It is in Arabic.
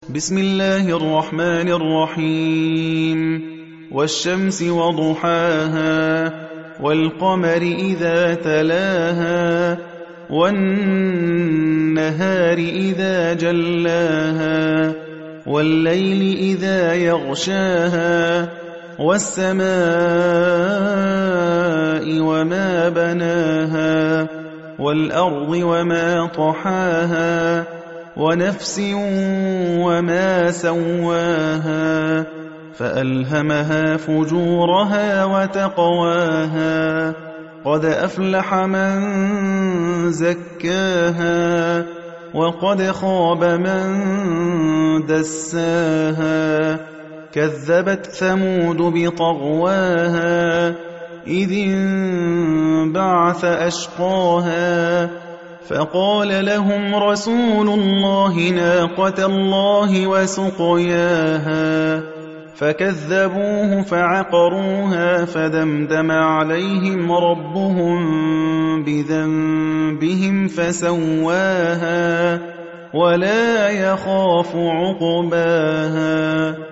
بسم الله الرحمن الرحيم والشمس وضحاها والقمر إذا تلاها والنهار إذا جلاها والليل إذا يغشاها والسماء وما بناها والأرض وما طحاها ونفس وما سواها فألهمها فجورها وتقواها قد أفلح من زكاها وقد خاب من دساها كذبت ثمود بطغواها إذ انبعث أشقاها فقال لهم رسول الله ناقة الله وسقياها فكذبوه فعقروها فدمدم عليهم ربهم بذنبهم فسواها ولا يخاف عقباها